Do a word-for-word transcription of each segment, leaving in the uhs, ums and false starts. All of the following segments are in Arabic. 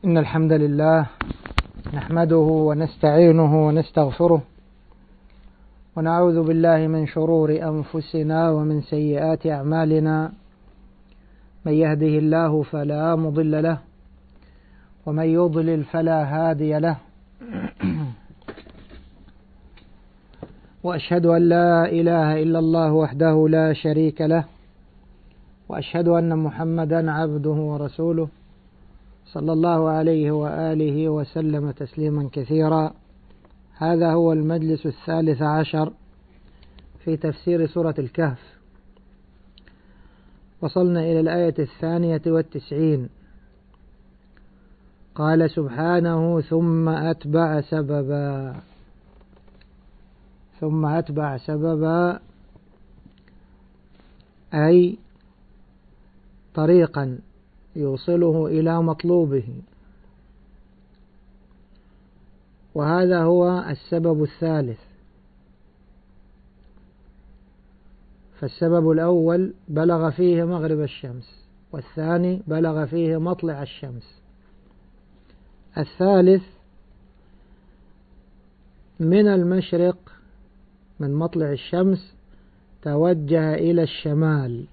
إن الحمد لله نحمده ونستعينه ونستغفره ونعوذ بالله من شرور أنفسنا ومن سيئات أعمالنا. من يهده الله فلا مضل له ومن يضلل فلا هادي له، وأشهد أن لا إله إلا الله وحده لا شريك له، وأشهد أن محمدا عبده ورسوله صلى الله عليه وآله وسلم تسليما كثيرا. هذا هو المجلس الثالث عشر في تفسير سورة الكهف. وصلنا إلى الآية الثانية والتسعين. قال سبحانه: ثم أتبع سببا. ثم أتبع سببا أي طريقا يوصله إلى مطلوبه، وهذا هو السبب الثالث. فالسبب الأول بلغ فيه مغرب الشمس، والثاني بلغ فيه مطلع الشمس. الثالث من المشرق من مطلع الشمس توجه إلى الشمال.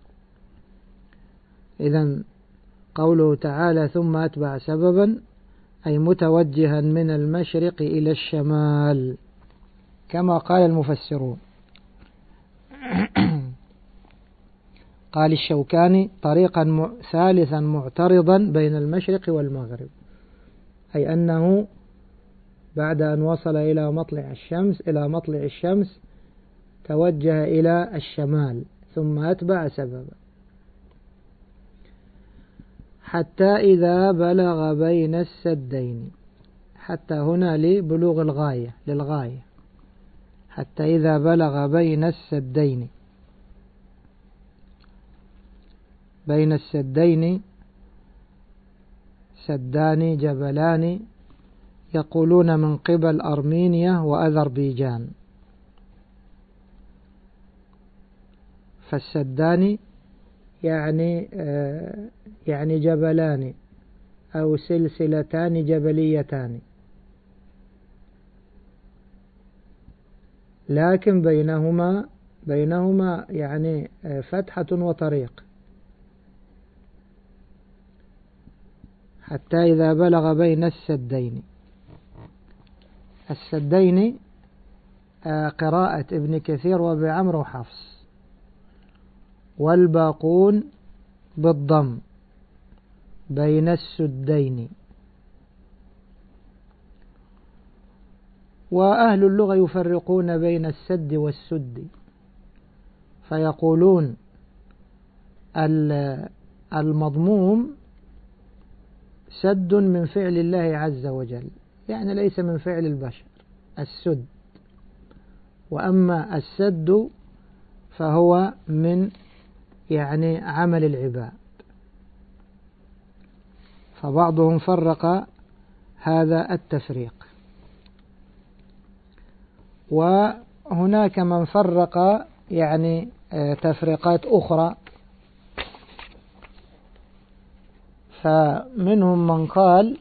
إذن قوله تعالى ثم أتبع سببا أي متوجها من المشرق إلى الشمال، كما قال المفسرون. قال الشوكاني: طريقا ثالثا معترضا بين المشرق والمغرب، أي أنه بعد أن وصل إلى مطلع الشمس إلى مطلع الشمس توجه إلى الشمال ثم أتبع سببا حتى إذا بلغ بين السدين. حتى هنا لبلوغ الغاية للغاية. حتى إذا بلغ بين السدين. بين السدين سدان جبلان يقولون من قبل أرمينيا وأذربيجان. فالسدان يعني يعني جبلان أو سلسلتان جبليتان، لكن بينهما بينهما يعني فتحة وطريق. حتى إذا بلغ بين السدين. السدين قراءة ابن كثير وبعمر وحفص، والباقون بالضم بين السدين. وأهل اللغة يفرقون بين السد والسد، فيقولون المضموم سد من فعل الله عز وجل، يعني ليس من فعل البشر السد. وأما السد فهو من يعني عمل العباد. فبعضهم فرق هذا التفريق، وهناك من فرق يعني تفريقات أخرى. فمنهم من قال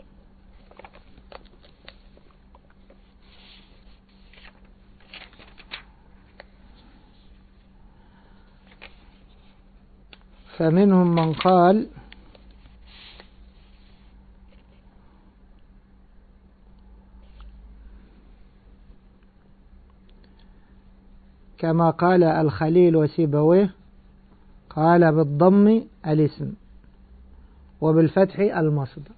فمنهم من قال كما قال الخليل وسيبويه، قال بالضم الاسم وبالفتح المصدر.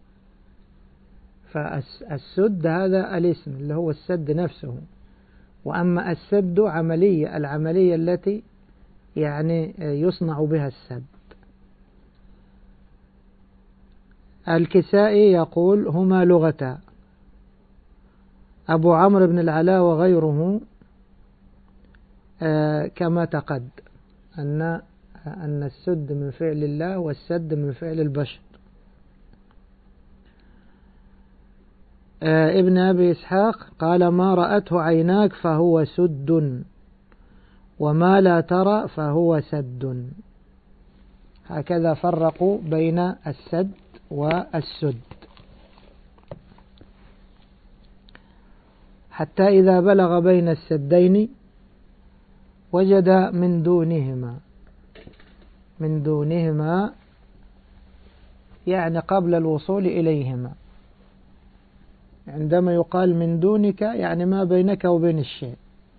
فالسد هذا الاسم اللي هو السد نفسه، وأما السد عملية العملية التي يعني يصنع بها السد. الكسائي يقول هما لغتا. أبو عمرو بن العلاء وغيره كما تقد أن أن السد من فعل الله والسد من فعل البشر. ابن أبي إسحاق قال ما رأته عيناك فهو سد، وما لا ترى فهو سد. هكذا فرقوا بين السد والسد، حتى إذا بلغ بين السدين وجد من دونهما من دونهما يعني قبل الوصول إليهما. عندما يقال من دونك يعني ما بينك وبين الشيء.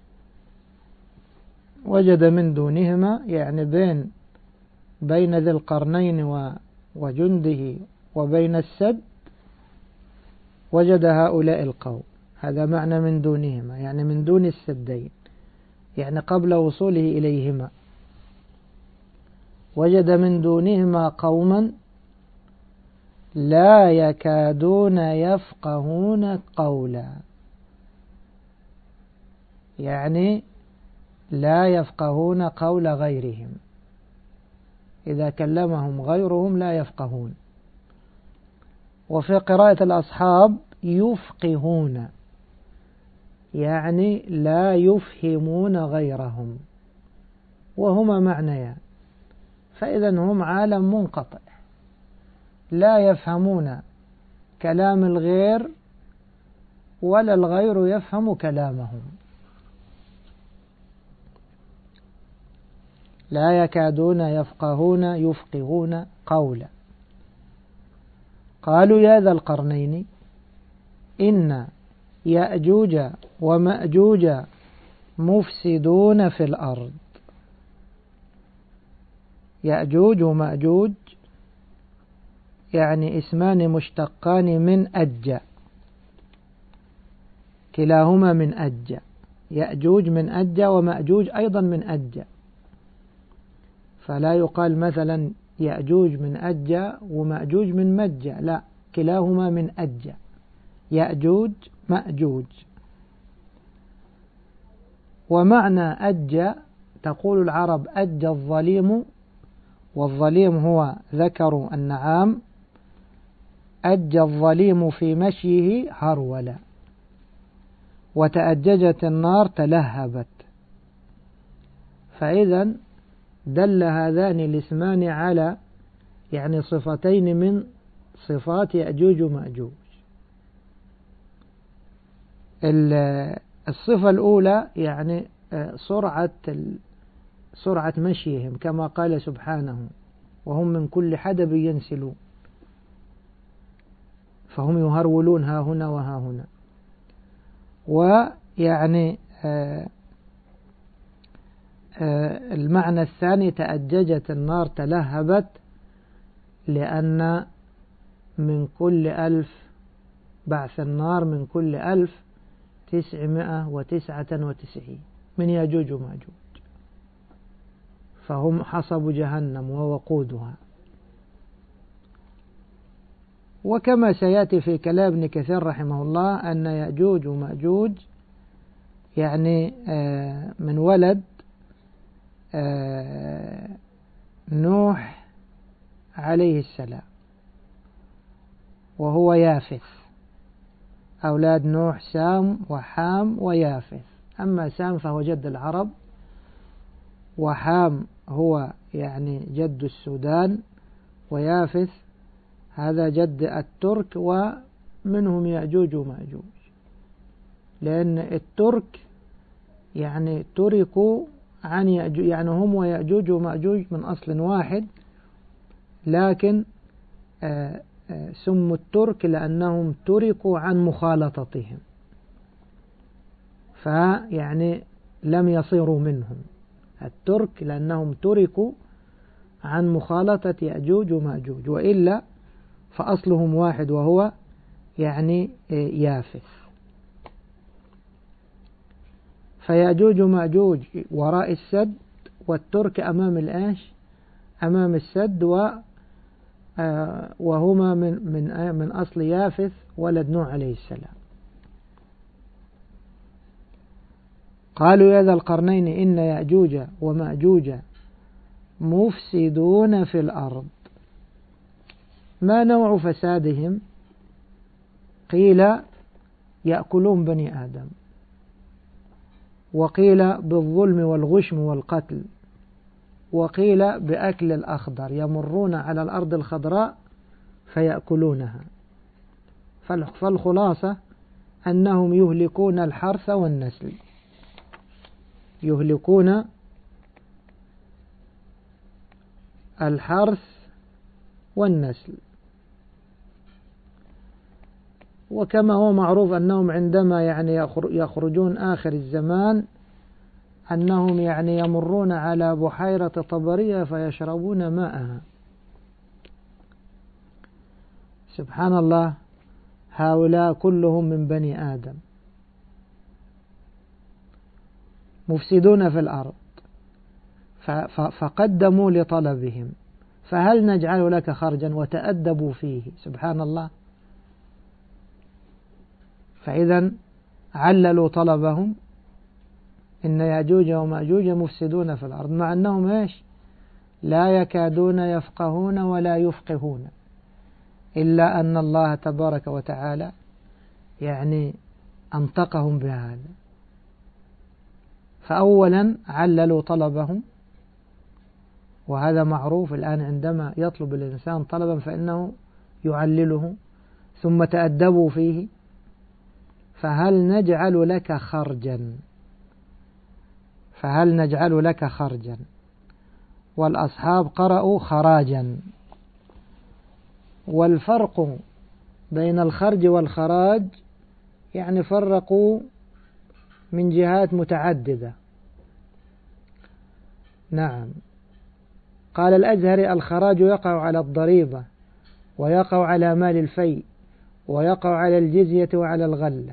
وجد من دونهما يعني بين بين ذي القرنين وجنده وبين السد، وجد هؤلاء القوم. هذا معنى من دونهما، يعني من دون السدين، يعني قبل وصوله إليهما. وجد من دونهما قوما لا يكادون يفقهون قولا، يعني لا يفقهون قول غيرهم، إذا كلمهم غيرهم لا يفقهون. وفي قراءة الأصحاب يفقهون، يعني لا يفهمون غيرهم، وهما معنيان. فإذا هم عالم منقطع، لا يفهمون كلام الغير ولا الغير يفهم كلامهم. لا يكادون يفقهون يفقهون قولا. قالوا يا ذا القرنين إن يأجوج ومأجوج مفسدون في الأرض. يأجوج ومأجوج يعني اسمان مشتقان من أج، كلاهما من أج. يأجوج من أج ومأجوج أيضا من أج، فلا يقال مثلا يأجوج من أج ومأجوج من مج، لا، كلاهما من أج. يأجوج مأجوج. ومعنى أج تقول العرب أج الظليم، والظليم هو ذكر النعام. أج الظليم في مشيه هرولا، وتأججت النار تلهبت. فإذا دل هذان الاسمان على يعني صفتين من صفات يأجوج ومأجوج. الصفة الأولى يعني سرعة سرعة مشيهم، كما قال سبحانه وهم من كل حدب ينسلون، فهم يهرولون ها هنا وها هنا. ويعني آآ آآ المعنى الثاني تأججت النار تلهبت، لأن من كل ألف بعث النار من كل ألف تسعمائة وتسعة وتسعين من يأجوج ومأجوج، فهم حصب جهنم ووقودها. وكما سيأتي في كلام ابن كثير رحمه الله أن يأجوج ومأجوج يعني من ولد نوح عليه السلام، وهو يافث. أولاد نوح سام وحام ويافث. أما سام فهو جد العرب، وحام هو يعني جد السودان، ويافث هذا جد الترك، ومنهم يأجوج ومأجوج، لأن الترك يعني تركوا عن يأجوج، يعني هم ويأجوج ومأجوج من أصل واحد، لكن سموا الترك لأنهم تركوا عن مخالطتهم، فيعني لم يصيروا منهم. الترك لأنهم تركوا عن مخالطة يأجوج ومأجوج، وإلا فأصلهم واحد وهو يعني يافث. فيأجوج ومأجوج وراء السد، والترك أمام الآش أمام السد، و وهما من من من أصل يافث ولد نوح عليه السلام. قالوا يا ذا القرنين إن يأجوج ومأجوج مفسدون في الأرض. ما نوع فسادهم؟ قيل يأكلون بني آدم، وقيل بالظلم والغشم والقتل، وقيل بأكل الأخضر، يمرون على الأرض الخضراء فيأكلونها. فالخلاصة أنهم يهلكون الحرث والنسل، يهلكون الحرث والنسل. وكما هو معروف أنهم عندما يعني يخرجون آخر الزمان أنهم يعني يمرون على بحيرة طبرية فيشربون ماءها. سبحان الله، هؤلاء كلهم من بني آدم مفسدون في الأرض فقدموا لطلبهم، فهل نجعل لك خرجا؟ وتأدبوا فيه. سبحان الله. فإذا عللوا طلبهم إن يأجوج ومأجوج مفسدون في الأرض، مع أنهم إيش؟ لا يكادون يفقهون ولا يفقهون، إلا أن الله تبارك وتعالى يعني أنطقهم بهذا. فأولا عللوا طلبهم، وهذا معروف الآن عندما يطلب الإنسان طلبا فإنه يعلله. ثم تأدبوا فيه، فهل نجعل لك خرجا؟ فهل نجعل لك خرجا؟ والأصحاب قرأوا خراجا. والفرق بين الخرج والخراج يعني فرقوا من جهات متعددة. نعم، قال الأزهري: الخراج يقع على الضريبة، ويقع على مال الفيء، ويقع على الجزية وعلى الغلة،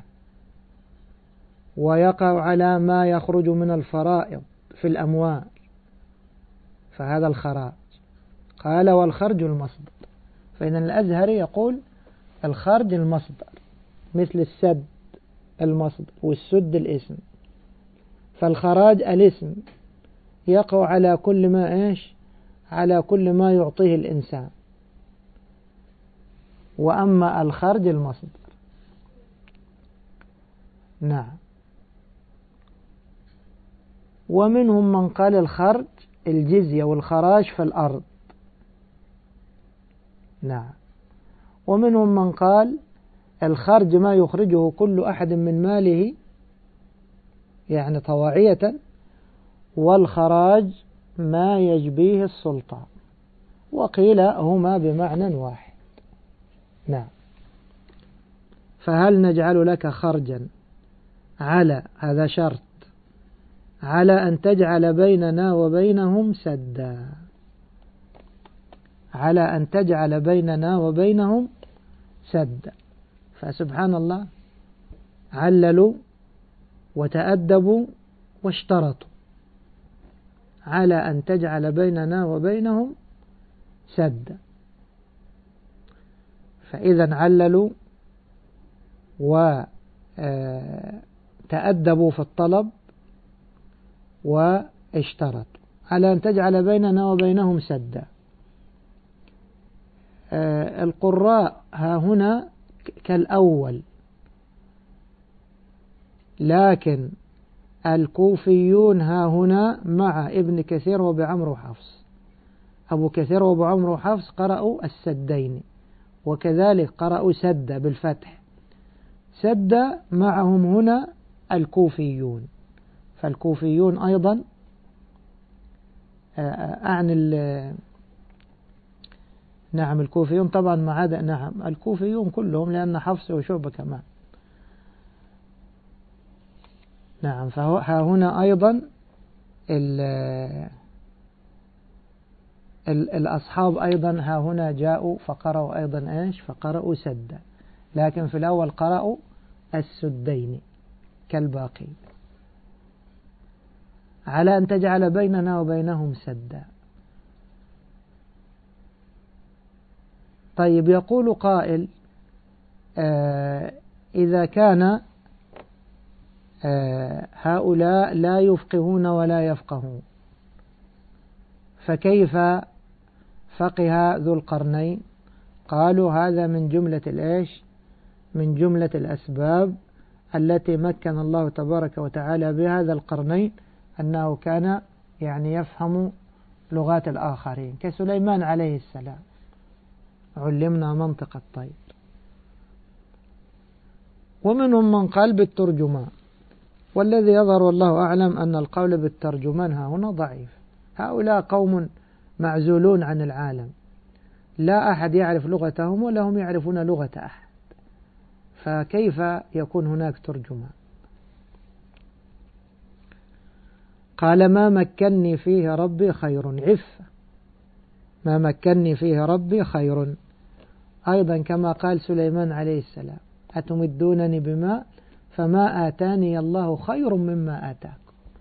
ويقع على ما يخرج من الفرائض في الأموال، فهذا الخراج. قال: والخرج المصدر. فإن الأزهري يقول الخرج المصدر، مثل السد المصدر والسد الاسم. فالخراج الاسم يقع على كل ما إيش؟ على كل ما يعطيه الإنسان. وأما الخرج المصدر. نعم. ومنهم من قال الخرج الجزية والخراج في الأرض. نعم. ومنهم من قال الخرج ما يخرجه كل أحد من ماله يعني طواعية، والخراج ما يجبيه السلطان. وقيل هما بمعنى واحد. نعم. فهل نجعل لك خرجا على، هذا شرط، على أن تجعل بيننا وبينهم سدا، على أن تجعل بيننا وبينهم سدا. فسبحان الله، عللوا وتأدبوا واشترطوا على أن تجعل بيننا وبينهم سدا. فإذا عللوا وتأدبوا في الطلب واشترطوا على أن تجعل بيننا وبينهم سدا. القراء ها هنا كالأول، لكن الكوفيون ها هنا مع ابن كثير وبعمر وحفص. أبو كثير وبعمر وحفص قرأوا السدين، وكذلك قرأوا سد بالفتح. سد معهم هنا الكوفيون. فالكوفيون أيضا أعني نعم الكوفيون طبعا ما عدا نعم الكوفيون كلهم، لأن حفص وشعبة كمان. نعم. فها هنا أيضا ال ال الأصحاب أيضا ها هنا جاءوا فقرأوا أيضا إيش؟ فقرأوا سدا، لكن في الأول قرأوا السدين كالباقي. على أن تجعل بيننا وبينهم سدا. طيب، يقول قائل: آه إذا كان آه هؤلاء لا يفقهون ولا يفقهون، فكيف فقه ذو القرنين؟ قالوا هذا من جملة الإيش؟ من جملة الأسباب التي مكن الله تبارك وتعالى بهذا القرنين، أنه كان يعني يفهم لغات الآخرين، كسليمان عليه السلام. علمنا منطق الطير. ومنهم من قال بالترجمان، والذي يظهر والله أعلم أن القول بالترجمان ها هنا ضعيف. هؤلاء قوم معزولون عن العالم، لا أحد يعرف لغتهم ولا هم يعرفون لغة أحد، فكيف يكون هناك ترجمان؟ قال ما مكني فيه ربي خير، عفة، ما مكني فيه ربي خير. أيضا كما قال سليمان عليه السلام أتمدونني بماء فما آتاني الله خير مما آتاكم.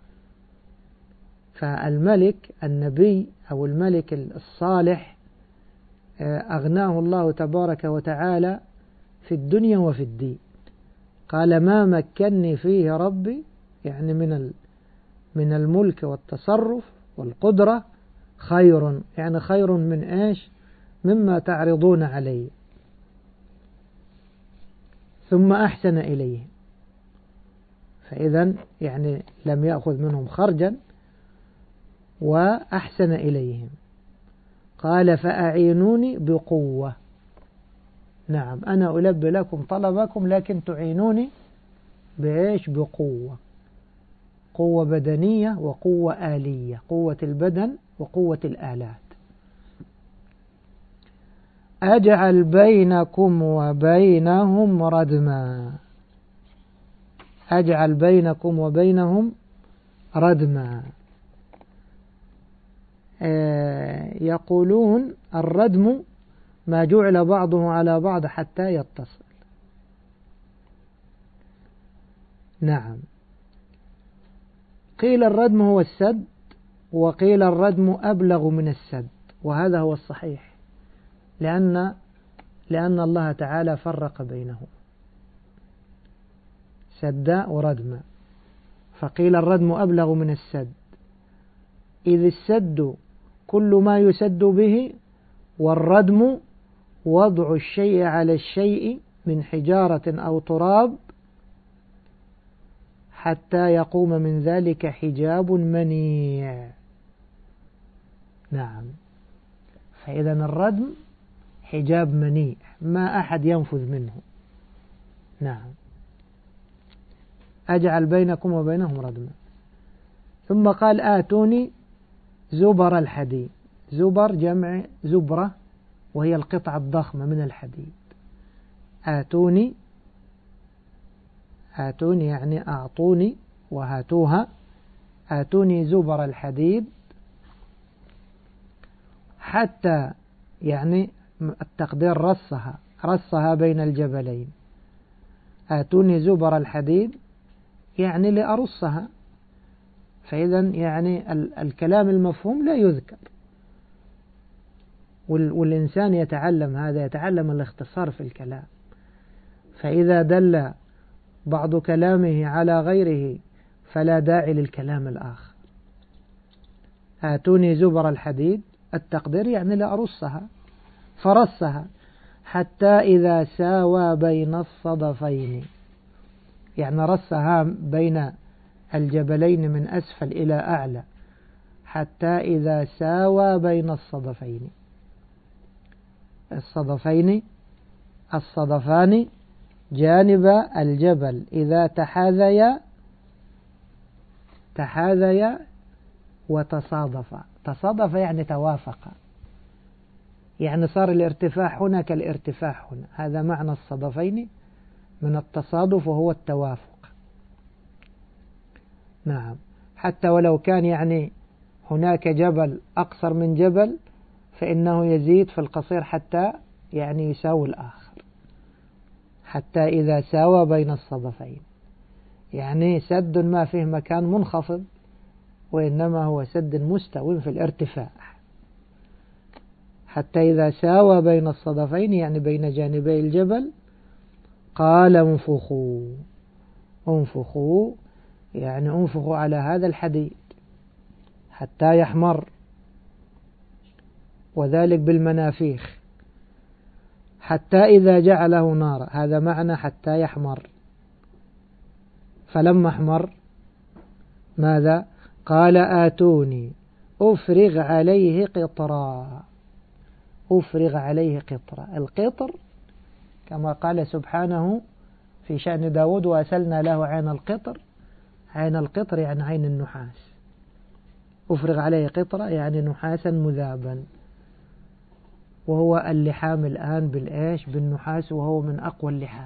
فالملك النبي أو الملك الصالح أغناه الله تبارك وتعالى في الدنيا وفي الدين. قال ما مكني فيه ربي، يعني من من الملك والتصرف والقدرة خير، يعني خير من إيش؟ مما تعرضون عليه. ثم أحسن إليهم، فإذا يعني لم يأخذ منهم خرجا وأحسن إليهم. قال فأعينوني بقوة، نعم أنا ألبي لكم طلبكم لكن تعينوني بإيش؟ بقوة، قوة بدنية وقوة آلية، قوة البدن وقوة الآلات. أجعل بينكم وبينهم ردما، أجعل بينكم وبينهم ردما. يقولون الردم ما جعل بعضه على بعض حتى يتصل. نعم، قيل الردم هو السد، وقيل الردم أبلغ من السد، وهذا هو الصحيح، لأن لأن الله تعالى فرق بينهم سد وردم، فقيل الردم أبلغ من السد، إذ السد كل ما يسد به، والردم وضع الشيء على الشيء من حجارة أو تراب حتى يقوم من ذلك حجاب منيع. نعم، فإذا الردم حجاب منيع ما أحد ينفذ منه. نعم، أجعل بينكم وبينهم ردما. ثم قال آتوني زبر الحديد، زبر جمع زبرة وهي القطعة الضخمة من الحديد. آتوني، آتوني يعني أعطوني وهاتوها، آتوني زبر الحديد حتى، يعني التقدير رصها رصها بين الجبلين. آتوني زبر الحديد يعني لأرصها، فإذا يعني الكلام المفهوم لا يذكر، والإنسان يتعلم هذا، يتعلم الاختصار في الكلام، فإذا دل بعض كلامه على غيره فلا داعي للكلام الآخر. آتوني زبر الحديد التقدير يعني لأرصها، فرصها حتى إذا ساوى بين الصدفين، يعني رصها بين الجبلين من أسفل إلى أعلى حتى إذا ساوى بين الصدفين. الصدفين الصدفان جانب الجبل إذا تحاذيا تحاذيا وتصادفا، تصادف يعني توافقا، يعني صار الارتفاع هنا كالارتفاع هنا، هذا معنى الصدفين من التصادف وهو التوافق. نعم، حتى ولو كان يعني هناك جبل أقصر من جبل فإنه يزيد في القصير حتى يعني يساوي الآخر، حتى إذا ساوى بين الصدفين، يعني سد ما فيه مكان منخفض وإنما هو سد مستوٍ في الارتفاع. حتى إذا ساوى بين الصدفين يعني بين جانبي الجبل قال انفخوا، انفخوا يعني انفخوا على هذا الحديد حتى يحمر، وذلك بالمنافيخ، حتى إذا جعله نارا، هذا معنى حتى يحمر. فلما احمر ماذا؟ قال آتوني أفرغ عليه قطرا، أفرغ عليه قطرة. القطر كما قال سبحانه في شأن داود وأسلنا له عين القطر. عين القطر يعني عين النحاس. أفرغ عليه قطرة يعني نحاسا مذابا، وهو اللحام الآن بالإيش؟ بالنحاس، وهو من أقوى اللحام.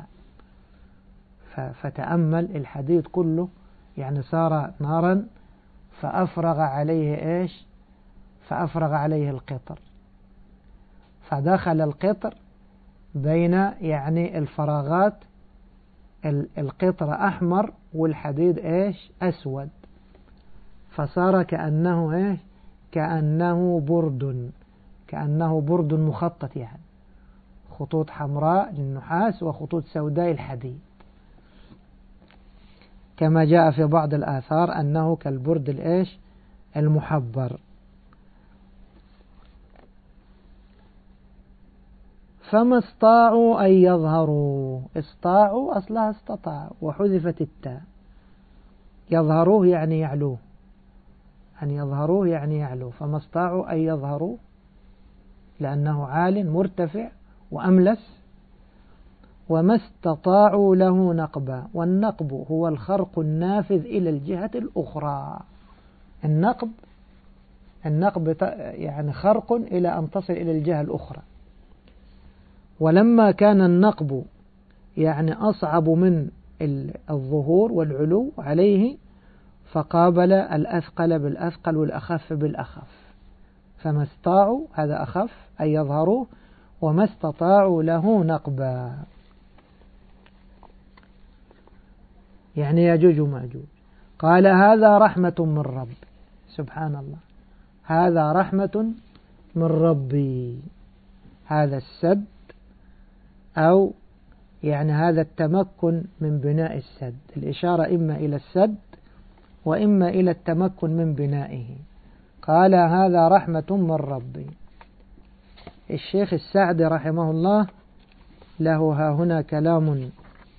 فتأمل الحديد كله يعني صار نارا، فأفرغ عليه إيش؟ فأفرغ عليه القطر، فدخل القطر بين يعني الفراغات، القطر أحمر والحديد إيش؟ أسود، فصار كأنه إيش؟ كأنه برد، كأنه برد مخطط، يعني خطوط حمراء للنحاس وخطوط سوداء الحديد، كما جاء في بعض الآثار أنه كالبرد الإيش؟ المحبر. فما استطاعوا أن يظهروا. استطاعوا أصلها استطاع وحذفت التاء. يظهروه يعني يعلوه، أن يظهروه يعني يعلوه. فما استطاعوا أن يظهروا لأنه عال مرتفع وأملس. وما استطاعوا له نقبا. والنقب هو الخرق النافذ إلى الجهة الأخرى. النقب النقب يعني خرق إلى أن تصل إلى الجهة الأخرى. ولما كان النقب يعني أصعب من الظهور والعلو عليه، فقابل الأثقل بالأثقل والأخف بالأخف. فما استطاعوا هذا أخف أن يظهروه، وما استطاعوا له نقبا يعني يجوج وماجوج. قال هذا رحمة من رب. سبحان الله، هذا رحمة من ربي. هذا السد أو يعني هذا التمكن من بناء السد. الإشارة إما إلى السد وإما إلى التمكن من بنائه. قال هذا رحمة من ربي. الشيخ السعدي رحمه الله له ها هنا كلام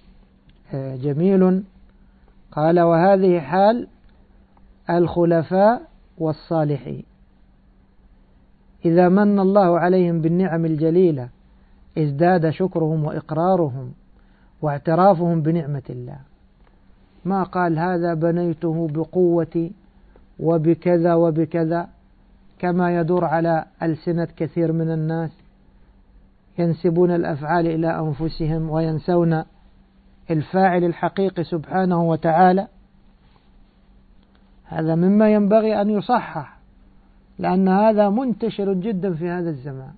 جميل. قال وهذه حال الخلفاء والصالحين إذا من الله عليهم بالنعم الجليلة ازداد شكرهم وإقرارهم واعترافهم بنعمة الله. ما قال هذا بنيته بقوتي وبكذا وبكذا، كما يدور على ألسنة كثير من الناس ينسبون الأفعال إلى أنفسهم وينسون الفاعل الحقيقي سبحانه وتعالى. هذا مما ينبغي أن يصحح، لأن هذا منتشر جدا في هذا الزمان.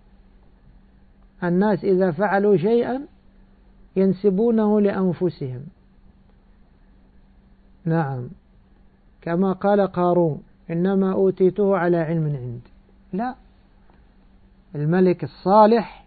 الناس إذا فعلوا شيئا ينسبونه لأنفسهم. نعم، كما قال قارون إنما أوتيته على علم عندي. لا، الملك الصالح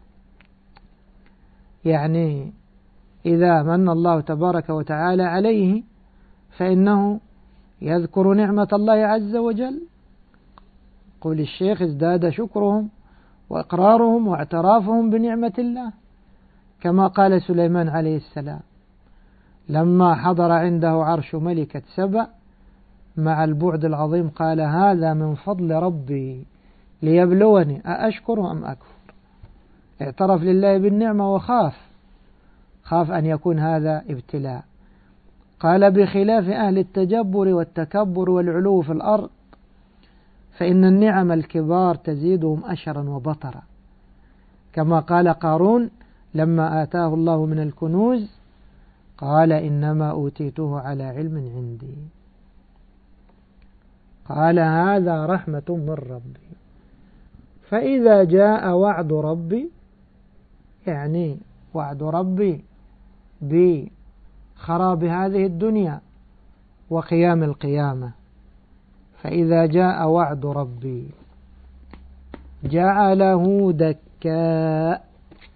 يعني إذا من الله تبارك وتعالى عليه فإنه يذكر نعمة الله عز وجل. قول الشيخ ازداد شكرهم وإقرارهم واعترافهم بنعمة الله، كما قال سليمان عليه السلام لما حضر عنده عرش ملكة سبأ مع البعد العظيم قال هذا من فضل ربي ليبلوني أأشكر أم أكفر. اعترف لله بالنعمة وخاف خاف أن يكون هذا ابتلاء. قال بخلاف أهل التجبر والتكبر والعلو في الأرض فإن النعم الكبار تزيدهم أشرا وبطرا، كما قال قارون لما آتاه الله من الكنوز قال إنما أوتيته على علم عندي. قال هذا رحمة من ربي. فإذا جاء وعد ربي يعني وعد ربي بخراب هذه الدنيا وقيام القيامة، فإذا جاء وعد ربي جعله دكاء.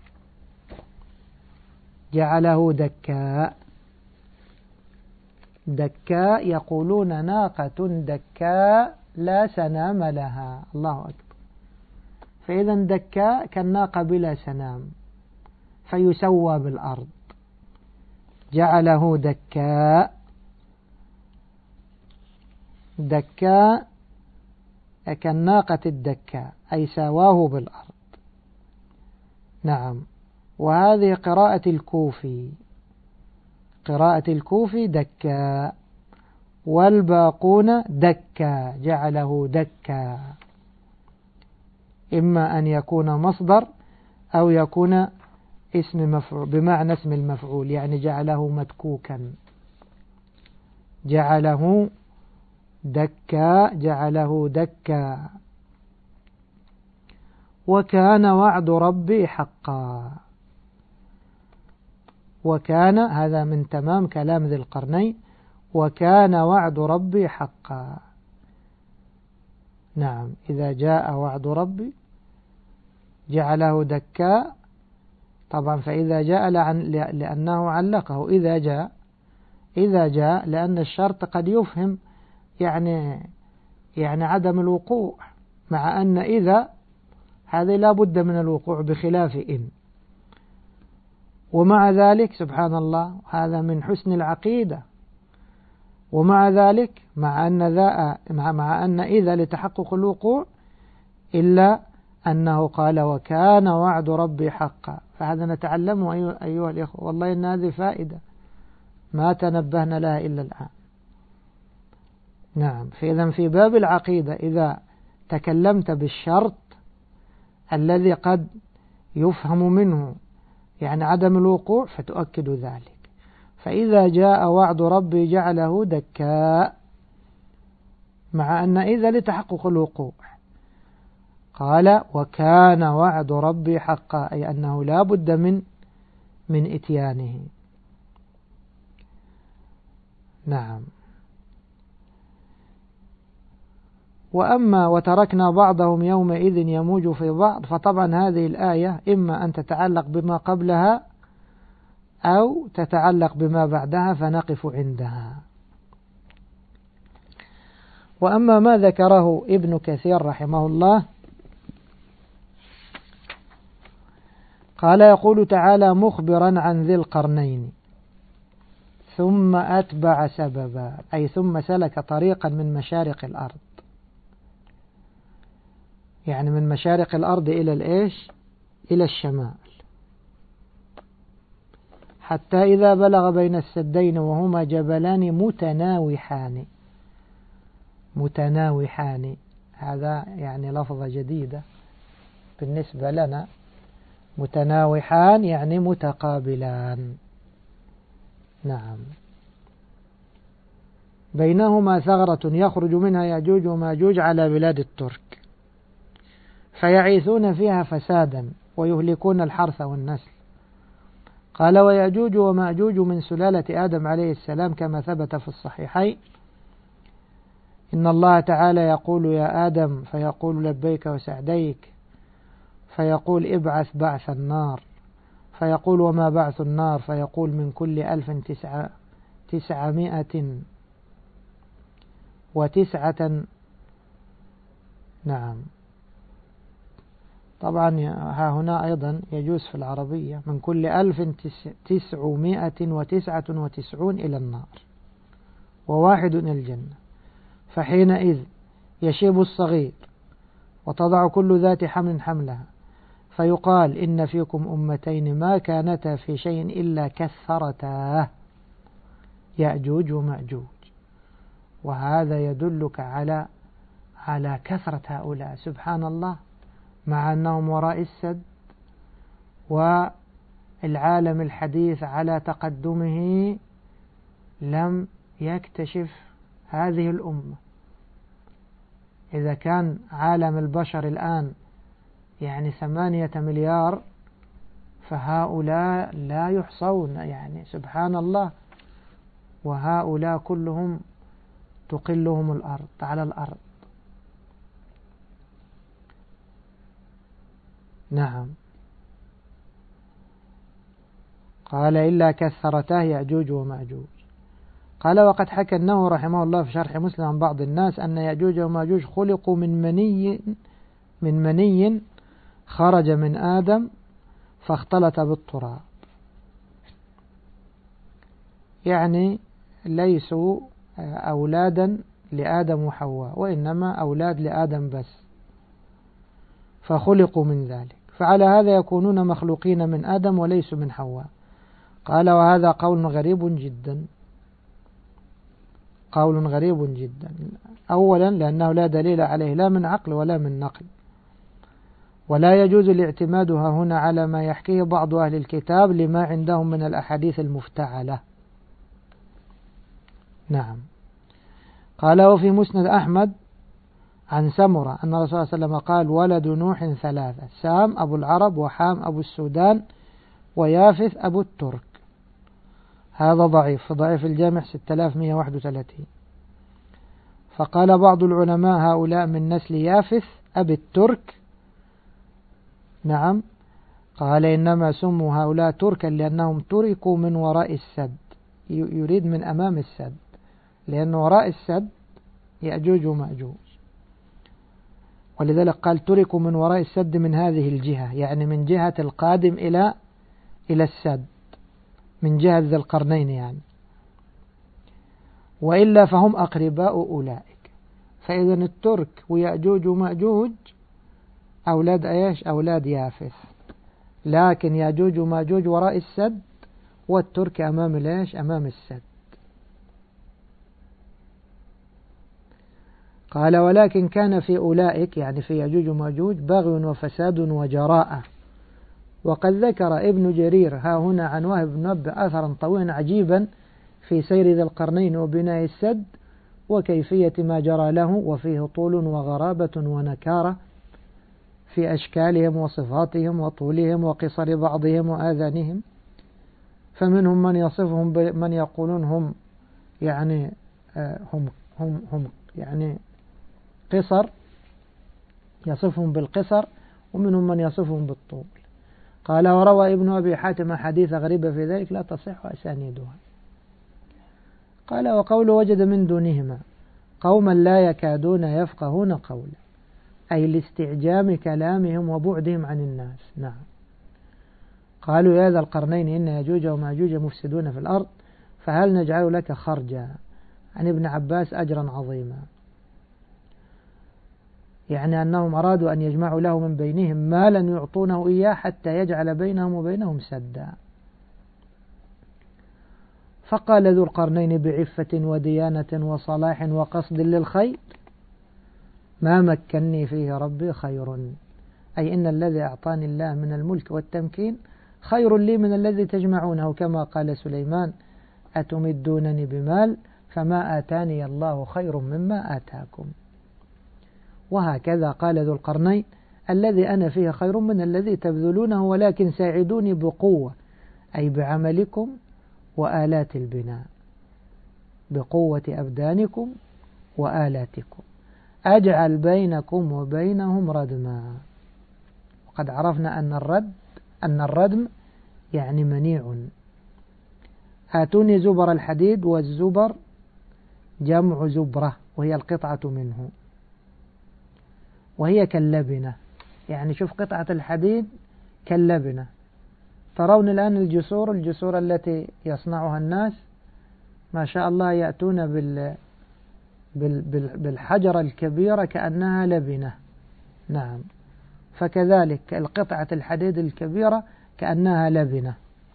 جعله دكاء. دكاء يقولون ناقة دكاء لا سنام لها. الله أكبر. فإذا دكاء كالناقة بلا سنام فيسوى بالأرض. جعله دكاء. دكاء كالناقة الدكاء أي ساواه بالأرض. نعم. وهذه قراءة الكوفي، قراءة الكوفي دكاء، والباقون دكا جعله دكا، إما أن يكون مصدر أو يكون اسم مفعول بمعنى اسم المفعول، يعني جعله مدكوكا، جعله دكا، جعله دكا. وكان وعد ربي حقا. وكان هذا من تمام كلام ذي القرنين، وكان وعد ربي حقا. نعم. إذا جاء وعد ربي جعله دكاء طبعا، فإذا جاء لأنه علقه إذا جاء، إذا جاء لأن الشرط قد يفهم يعني يعني عدم الوقوع، مع أن إذا هذه لا بد من الوقوع بخلاف إن. ومع ذلك سبحان الله هذا من حسن العقيدة. ومع ذلك مع أن ذا مع, مع أن إذا لتحقق الوقوع إلا أنه قال وكان وعد ربي حقا. فهذا نتعلمه أيها الإخوة، والله إن هذه فائدة ما تنبهنا لها إلا الآن. نعم. فإذا في باب العقيدة إذا تكلمت بالشرط الذي قد يفهم منه يعني عدم الوقوع فتؤكد ذلك. فإذا جاء وعد ربي جعله دكاء، مع أن إذا لتحقق الوقوع. قال وكان وعد ربي حقا، أي أنه لا بد من من إتيانه. نعم. وأما وتركنا بعضهم يومئذ يموج في بعض، فطبعا هذه الآية إما أن تتعلق بما قبلها أو تتعلق بما بعدها، فنقف عندها. وأما ما ذكره ابن كثير رحمه الله قال يقول تعالى مخبرا عن ذي القرنين ثم أتبع سببا، أي ثم سلك طريقا من مشارق الأرض، يعني من مشارق الأرض إلى الإيش؟ إلى الشمال، حتى إذا بلغ بين السدين وهما جبلان متناوحان. متناوحان هذا يعني لفظة جديدة بالنسبة لنا. متناوحان يعني متقابلان. نعم. بينهما ثغرة يخرج منها يأجوج وماجوج على بلاد الترك، فيعيثون فيها فسادا ويهلكون الحرث والنسل. قال ويأجوج وماجوج من سلالة آدم عليه السلام، كما ثبت في الصحيحين إن الله تعالى يقول يا آدم فيقول لبيك وسعديك، فيقول ابعث بعث النار، فيقول وما بعث النار، فيقول من كل ألف تسعة تسعمائة وتسعة. نعم. طبعا ها هنا أيضا يجوز في العربية من كل ألف تسعمائة وتسعة وتسعون إلى النار وواحد إلى الجنة. فحينئذ يشيب الصغير وتضع كل ذات حمل حملها، فيقال إن فيكم أمتين ما كانتا في شيء إلا كثرتا يأجوج ومأجوج. وهذا يدلك على على كثرة هؤلاء سبحان الله، مع أنهم وراء السد والعالم الحديث على تقدمه لم يكتشف هذه الأمة. إذا كان عالم البشر الآن يعني ثمانية مليار، فهؤلاء لا يحصون، يعني سبحان الله. وهؤلاء كلهم تقلهم الأرض على الأرض. نعم. قال إلا كثرته يأجوج ومأجوج. قال وقد حكى النووي رحمه الله في شرح مسلم عن بعض الناس أن يأجوج ومأجوج خلقوا من مني من مني خرج من آدم فاختلط بالتراب، يعني ليسوا أولادا لآدم وحواء، وإنما أولاد لآدم بس، فخلقوا من ذلك، فعلى هذا يكونون مخلوقين من آدم وليسوا من حواء. قال وهذا قول غريب جدا، قول غريب جدا. أولا لأنه لا دليل عليه لا من عقل ولا من نقل، ولا يجوز الاعتمادها هنا على ما يحكيه بعض أهل الكتاب لما عندهم من الأحاديث المفتعلة. نعم. قال وفي مسند أحمد عن سمرة أن الرسول صلى الله عليه وسلم قال ولد نوح ثلاثة، سام أبو العرب، وحام أبو السودان، ويافث أبو الترك. هذا ضعيف، في ضعيف الجامع ستة آلاف ومئة وواحد وثلاثين. فقال بعض العلماء هؤلاء من نسل يافث أبي الترك. نعم. قال إنما سموا هؤلاء تركا لأنهم تركوا من وراء السد، يريد من أمام السد، لأن وراء السد يأجوج ومأجوج، ولذلك قال تركوا من وراء السد من هذه الجهة، يعني من جهة القادم إلى إلى السد، من جهة ذي القرنين يعني، وإلا فهم أقرباء أولئك. فإذا الترك ويأجوج ومأجوج أولاد إيش؟ أولاد يافث، لكن يأجوج ومأجوج وراء السد، والترك أمام ليش؟ أمام السد. قال ولكن كان في أولئك، يعني في يأجوج ومأجوج، بغي وفساد وجراءة. وقد ذكر ابن جرير ها هنا عن وهب بن منبه أثرا طويلا عجيبا في سير ذي القرنين وبناء السد وكيفية ما جرى له، وفيه طول وغرابة ونكارة في أشكالهم وصفاتهم وطولهم وقصر بعضهم وآذانهم. فمنهم من يصفهم من يقولون هم يعني هم هم هم يعني قصر، يصفهم بالقصر، ومنهم من يصفهم بالطول. قال وروى ابن أبي حاتم حديث غريبة في ذلك لا تصح أسانيدها. قال وقول وجد من دونهما قوما لا يكادون يفقهون قولا، أي لاستعجام كلامهم وبعدهم عن الناس. نعم. قالوا يا ذا القرنين إن يجوج وماجوج مفسدون في الأرض فهل نجعل لك خرجا؟ عن ابن عباس أجرا عظيما، يعني أنهم أرادوا أن يجمعوا له من بينهم مالا يعطونه إياه حتى يجعل بينهم وبينهم سدا. فقال ذو القرنين بعفة وديانة وصلاح وقصد للخير ما مكني فيه ربي خير، أي إن الذي أعطاني الله من الملك والتمكين خير لي من الذي تجمعونه، كما قال سليمان أتمدونني بمال فما آتاني الله خير مما آتاكم. وهكذا قال ذو القرنين الذي أنا فيه خير من الذي تبذلونه، ولكن ساعدوني بقوة، أي بعملكم وآلات البناء، بقوة أبدانكم وآلاتكم، أجعل بينكم وبينهم ردما. وقد عرفنا أن الرد أن الردم يعني منيع. آتوني زبر الحديد، والزبر جمع زبرة وهي القطعة منه، وهي كاللبنة، يعني شوف قطعة الحديد كاللبنة. ترون الآن الجسور الجسور التي يصنعها الناس ما شاء الله يأتون بال بالحجرة الكبيرة كأنها لبنة. نعم. فكذلك القطعة الحديد الكبيرة كأنها لبنة،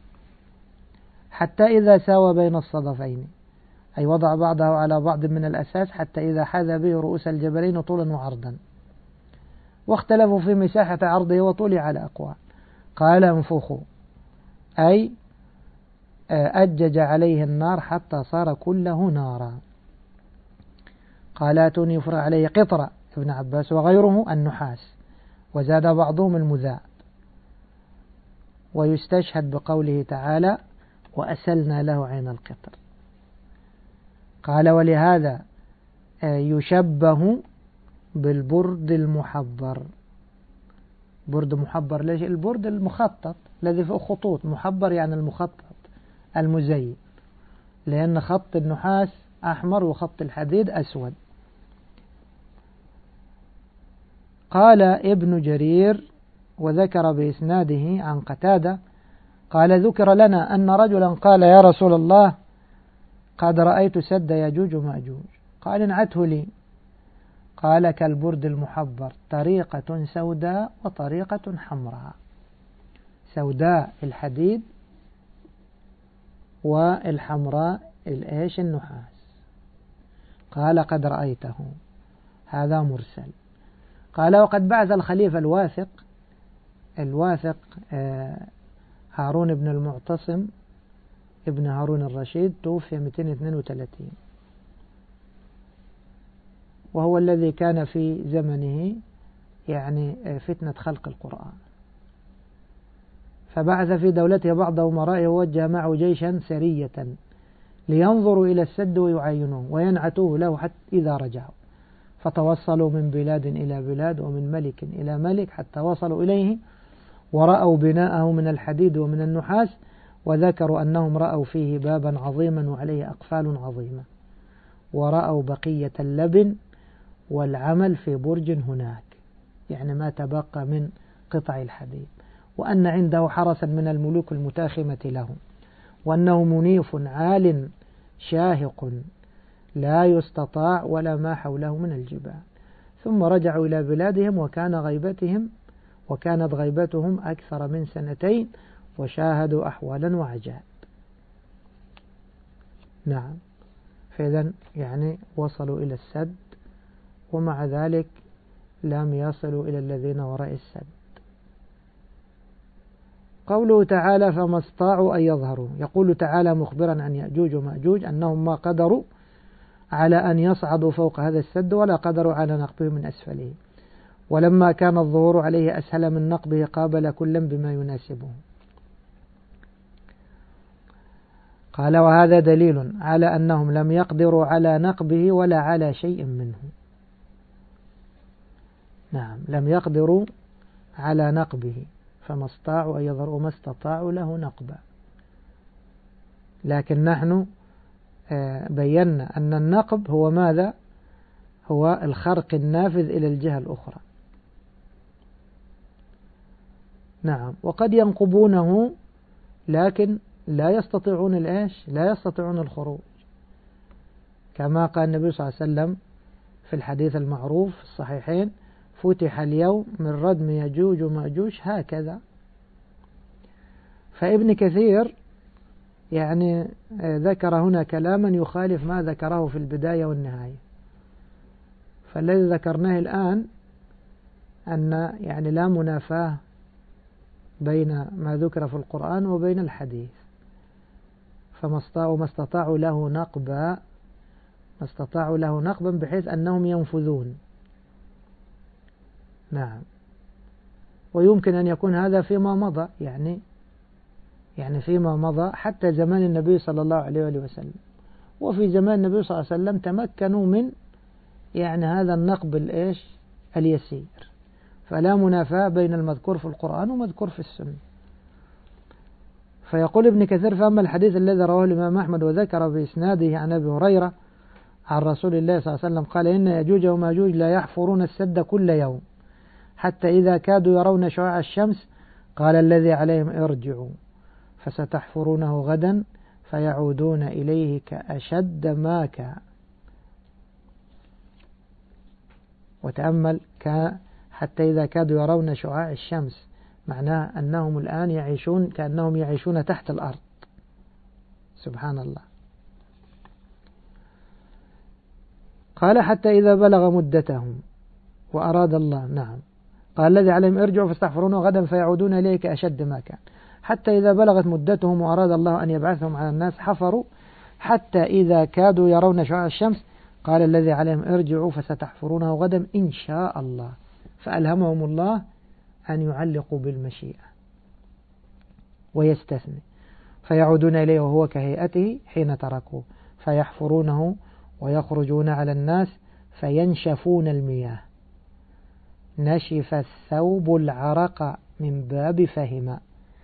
حتى إذا ساوى بين الصدفين، أي وضع بعضه على بعض من الأساس حتى إذا حاذى به رؤوس الجبلين طولا وعرضا، واختلفوا في مساحة عرضه وطوله على أقوال. قال انفخوا، أي أجج عليه النار حتى صار كله نارا. قال آتوني يفرغ عليه قطرة، ابن عباس وغيره النحاس، وزاد بعضهم المذاب. ويستشهد بقوله تعالى وأسلنا له عين القطر. قال ولهذا يشبه بالبرد المحبر. برد محبر ليش؟ البرد المخطط الذي فيه خطوط، محبر يعني المخطط المزين، لأن خط النحاس أحمر وخط الحديد أسود. قال ابن جرير وذكر بإسناده عن قتادة قال ذكر لنا أن رجلا قال يا رسول الله قد رأيت سد يجوج ومأجوج، قال انعته لي. قال كالبرد المحبر، طريقة سوداء وطريقة حمراء. سوداء الحديد والحمراء الإيش النحاس. قال قد رأيته. هذا مرسل. قال وقد بعث الخليفة الواثق الواثق هارون بن المعتصم ابن هارون الرشيد، توفي مئتين واثنين وثلاثين، وهو الذي كان في زمنه يعني فتنة خلق القرآن. فبعث في دولته بعض أمرائه ووجه معه جيشا سرية لينظروا إلى السد ويعاينوه وينعتوه له حتى إذا رجعوا، فتوصلوا من بلاد إلى بلاد ومن ملك إلى ملك حتى وصلوا إليه ورأوا بناءه من الحديد ومن النحاس، وذكروا أنهم رأوا فيه بابا عظيما وعليه أقفال عظيمة، ورأوا بقية اللبن والعمل في برج هناك، يعني ما تبقى من قطع الحديد، وأن عنده حرسا من الملوك المتاخمة له، وأنه منيف عال شاهق لا يستطاع ولا ما حوله من الجبال. ثم رجعوا إلى بلادهم وكان غيبتهم وكانت غيبتهم أكثر من سنتين، وشاهدوا أحوالا وعجائب. نعم، فإذا يعني وصلوا إلى السد، ومع ذلك لم يصلوا إلى الذين وراء السد. قوله تعالى فما استطاعوا أن يظهروا، يقول تعالى مخبرا عن يأجوج ومأجوج أنهم ما قدروا على أن يصعدوا فوق هذا السد ولا قدروا على نقبه من أسفله، ولما كان الظهور عليه أسهل من نقبه قابل كلا بما يناسبه. قال وهذا دليل على أنهم لم يقدروا على نقبه ولا على شيء منه. نعم، لم يقدروا على نقبه، فما استطاعوا أن يظهروا وما استطاعوا له نقبا. لكن نحن بينا أن النقب هو ماذا؟ هو الخرق النافذ إلى الجهة الأخرى. نعم، وقد ينقبونه لكن لا يستطيعون الإيش؟ لا يستطيعون الخروج، كما قال النبي صلى الله عليه وسلم في الحديث المعروف في الصحيحين فتح اليوم من ردم يجوج ومأجوج هكذا. فابن كثير يعني ذكر هنا كلاما يخالف ما ذكره في البداية والنهاية. فالذي ذكرناه الآن أن يعني لا منافاة بين ما ذكر في القرآن وبين الحديث. فما استطاعوا ما استطاعوا له نقبا ما استطاعوا له نقبا بحيث أنهم ينفذون. نعم، ويمكن أن يكون هذا فيما مضى، يعني يعني فيما مضى حتى زمان النبي صلى الله عليه وسلم، وفي زمان النبي صلى الله عليه وسلم تمكنوا من يعني هذا النقب الإيش اليسير. فلا منافاة بين المذكور في القرآن ومذكور في السنة. فيقول ابن كثير فأما الحديث الذي رواه الإمام أحمد وذكر بإسناده عن أبي هريرة عن رسول الله صلى الله عليه وسلم قال إن يأجوج وماجوج لا يحفرون السد كل يوم حتى إذا كادوا يرون شعاع الشمس قال الذي عليهم ارجعوا فستحفرونه غدا فيعودون إليه كأشد ما كان. وتأمل حتى إذا كادوا يرون شعاع الشمس، معناه أنهم الآن يعيشون كأنهم يعيشون تحت الأرض. سبحان الله. قال حتى إذا بلغ مدتهم وأراد الله. نعم، قال الذي عليهم ارجعوا فاستحفرونه غدا فيعودون إليه كأشد ما كان. حتى إذا بلغت مدتهم وأراد الله أن يبعثهم على الناس حفروا حتى إذا كادوا يرون شعاع الشمس قال الذي عليهم ارجعوا فستحفرونه غدا إن شاء الله، فألهمهم الله أن يعلقوا بالمشيئة ويستثني فيعودون إليه وهو كهيئته حين تركوه فيحفرونه ويخرجون على الناس فينشفون المياه. نشف الثوب العرق من باب فهم،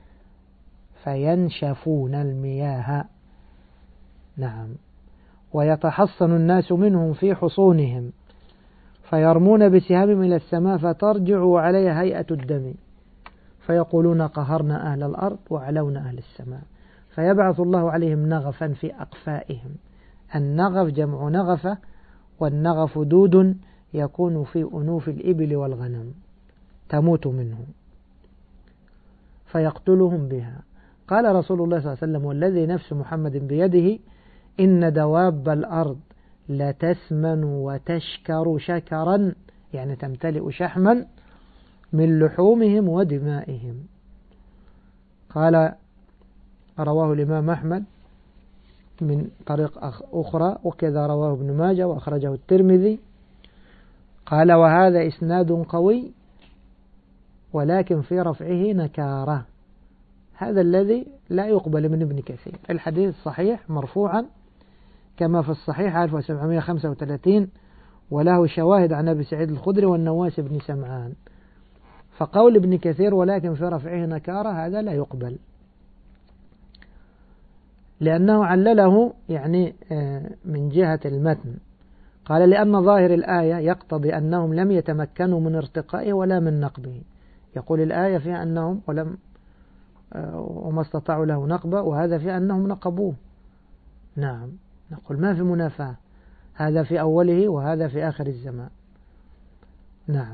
فينشفون المياه. نعم، ويتحصن الناس منهم في حصونهم فيرمون بسهامهم إلى السماء فترجع عليها هيئة الدم فيقولون قهرنا أهل الأرض وعلونا أهل السماء فيبعث الله عليهم نغفا في أقفائهم. النغف جمع نغفة والنغف دود يكون في أنوف الإبل والغنم تموت منه فيقتلهم بها. قال رسول الله صلى الله عليه وسلم: والذي نفس محمد بيده إن دواب الأرض لتسمن وتشكر شكرا، يعني تمتلئ شحما من لحومهم ودمائهم. قال رواه الإمام أحمد من طريق أخرى، وكذا رواه ابن ماجه وأخرجه الترمذي. قال: وهذا إسناد قوي ولكن في رفعه نكارة، هذا الذي لا يقبل من ابن كثير. الحديث صحيح مرفوعا كما في الصحيح ألف وسبعمائة وخمسة وثلاثين، وله شواهد عن أبي سعيد الخدري والنواس بن سمعان. فقول ابن كثير ولكن في رفعه نكارة هذا لا يقبل، لأنه علله يعني من جهة المتن. قال: لأن ظاهر الآية يقتضي أنهم لم يتمكنوا من ارتقائه ولا من نقبه. يقول الآية فيها أنهم ولم وما استطاعوا له نقبة، وهذا في أنهم نقبوه. نعم، نقول ما في منافاة، هذا في أوله وهذا في آخر الزمان. نعم.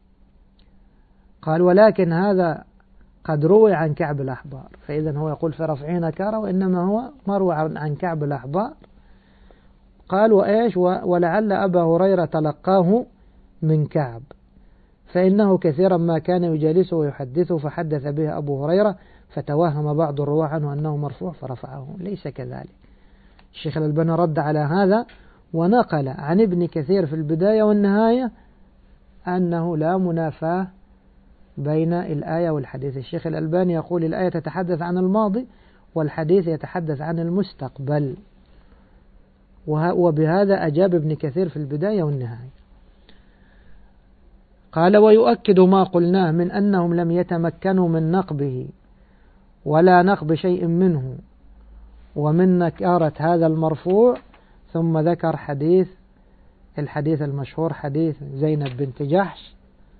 قال: ولكن هذا قد روي عن كعب الأحبار، فإذا هو يقول في رفعه نكارة، وإنما هو مروي عن كعب الأحبار. قال: وإيش ولعل أبا هريرة تلقاه من كعب، فإنه كثيرا ما كان يجالسه ويحدثه فحدث به أبو هريرة، فتوهم بعض الرواة عنه أنه مرفوع فرفعه. ليس كذلك. الشيخ الألباني رد على هذا ونقل عن ابن كثير في البداية والنهاية أنه لا منافاة بين الآية والحديث. الشيخ الألباني يقول الآية تتحدث عن الماضي والحديث يتحدث عن المستقبل، وبهذا أجاب ابن كثير في البداية والنهاية. قال: ويؤكد ما قلناه من أنهم لم يتمكنوا من نقبه ولا نقب شيء منه ومن نكارة هذا المرفوع. ثم ذكر حديث الحديث المشهور حديث زينب بنت جحش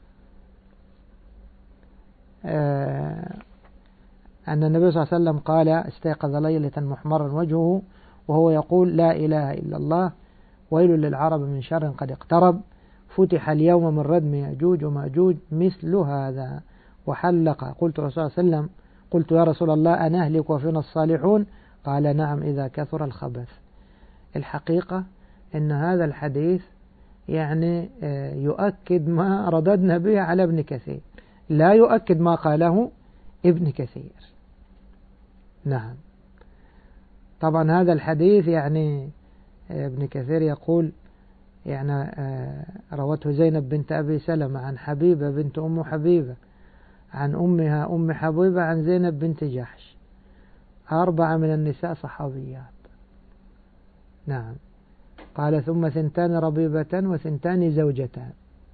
أن النبي صلى الله عليه وسلم قال: استيقظ ليلة محمرا وجهه وهو يقول: لا إله إلا الله، ويل للعرب من شر قد اقترب، فتح اليوم من ردم يأجوج ومأجوج مثل هذا وحلق. قلت رسول الله صلى الله عليه وسلم قلت: يا رسول الله أنهلك وفينا الصالحون؟ قال: نعم إذا كثر الخبث. الحقيقة أن هذا الحديث يعني يؤكد ما رددنا به على ابن كثير، لا يؤكد ما قاله ابن كثير. نعم. طبعا هذا الحديث يعني ابن كثير يقول يعني روته زينب بنت أبي سلمة عن حبيبة بنت أم حبيبة عن أمها أم حبيبة عن زينب بنت جحش، أربعة من النساء صحابيات. نعم. قال: ثم ثنتان ربيبتان وثنتان زوجتان،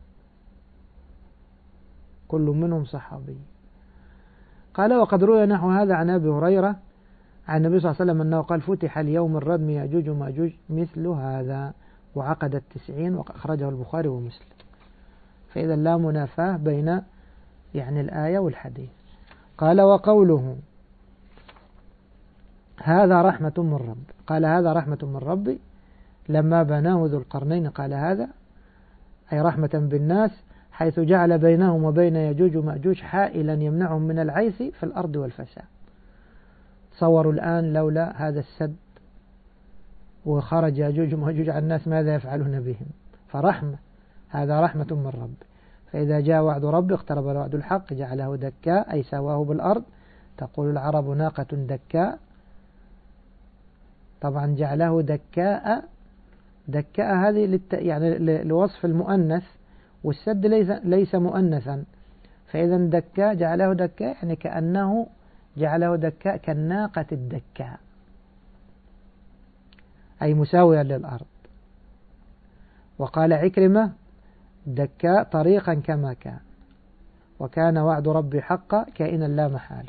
كل منهم صحابي. قال: وقد روي نحو هذا عن أبي هريرة عن النبي صلى الله عليه وسلم أنه قال: فتح اليوم الردم يأجوج ومأجوج مثل هذا، وعقد التسعين، وأخرجه البخاري ومسلم. فإذا لا منافاة بين يعني الآية والحديث. قال: وقوله هذا رحمة من رب، قال: هذا رحمة من ربي لما بناه ذو القرنين، قال هذا أي رحمة بالناس، حيث جعل بينهم وبين يجوج ومأجوج حائلا يمنعهم من العيث في الأرض والفساد. تصوروا الآن لولا هذا السد وخرج يجوج ومأجوج على الناس ماذا يفعلون بهم؟ فرحمة، هذا رحمة من رب. فإذا جاء وعد رب اقترب الوعد الحق جعله دكاء أي سواه بالأرض. تقول العرب ناقة دكاء، طبعا جعله دكاء، دكاء هذه للت... يعني لوصف المؤنث، والسد ليس ليس مؤنثا، فإذا دكاء جعله دكاء يعني كأنه جعله دكاء كالناقة الدكاء أي مساويا للأرض. وقال عكرمة: دكاء طريقا كما كان، وكان وعد ربي حقا كائنا لا محالة.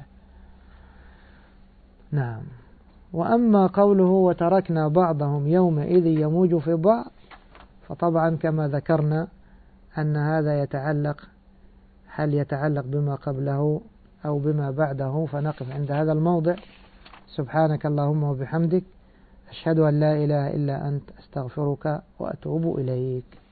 نعم. وأما قوله وتركنا بعضهم يومئذ يموج في بعض، فطبعا كما ذكرنا أن هذا يتعلق هل يتعلق بما قبله أو بما بعده، فنقف عند هذا الموضع. سبحانك اللهم وبحمدك، أشهد أن لا إله إلا أنت، أستغفرك وأتوب إليك.